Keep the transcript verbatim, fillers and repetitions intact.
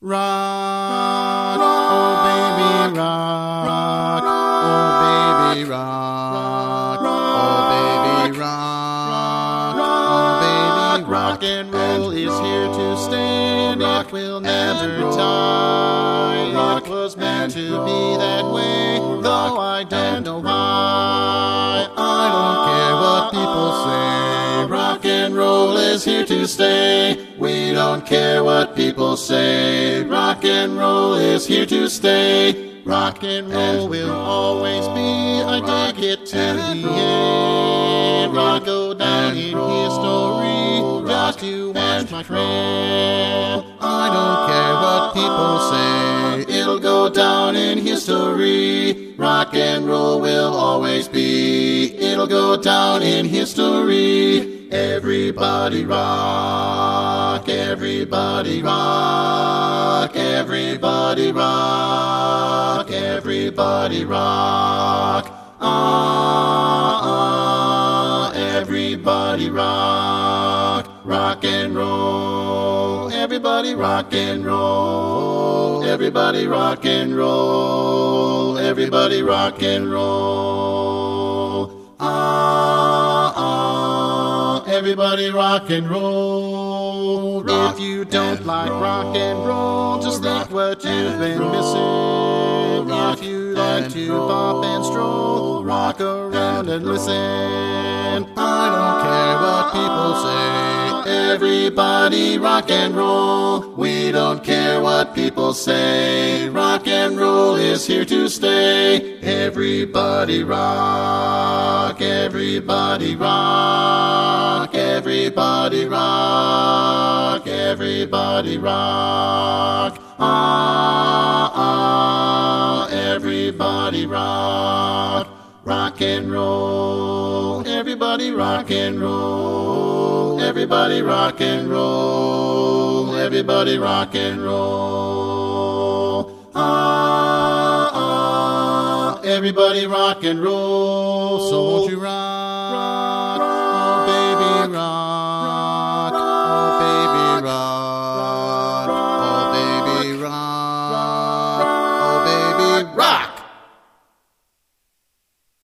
Rock, oh baby, rock, oh baby, rock, oh baby, rock, oh baby, rock and roll is here to stay, and it will never die. Rock was meant to be that way, though I don't know why. I don't care what people say, rock and roll is here to stay. We don't care what people say, rock and roll is here to stay. Rock and roll will always be, I dig it to the end. Rock go down in history, just you watch my trail. I don't care what people say, it'll go down in history. Rock and roll will always be, it'll go down in history. Everybody rock, everybody rock, everybody rock, everybody rock, ah, ah, everybody rock, rock and roll, everybody rock and roll, everybody rock and roll, everybody rock and roll, ah, ah, everybody rock and roll. If you don't like rock and roll, just think what you've been missing. If you like to bop and stroll, rock around and listen. I don't care what people say, everybody rock and roll. We don't care what people say, rock and roll is here to stay. Everybody rock, everybody rock, everybody rock, everybody rock, ah, ah, everybody rock, rock and roll, everybody rock and roll, everybody rock and roll, everybody rock and roll, ah, ah, everybody rock and roll. So won't you rock?